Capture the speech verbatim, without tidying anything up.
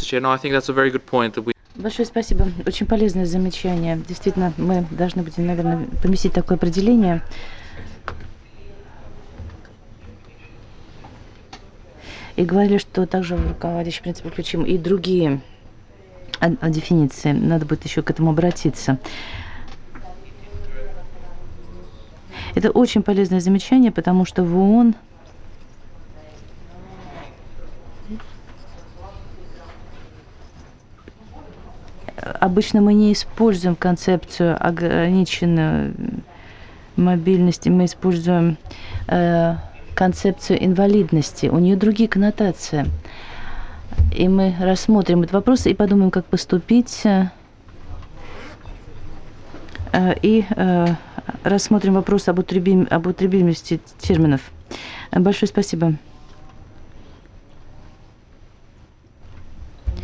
Chair. No, I think that's a very good point that we. Большое спасибо. Очень полезное замечание. Действительно, мы должны будем, наверное, поместить такое определение. И говорили, что также в руководящий принцип включим и другие дефиниции. Надо будет еще к этому обратиться. Это очень полезное замечание, потому что в ООН обычно мы не используем концепцию ограниченной мобильности, мы используем э, концепцию инвалидности. У нее другие коннотации. И мы рассмотрим этот вопрос и подумаем, как поступить. Э, и э, рассмотрим вопрос об употребимости терминов. Большое спасибо.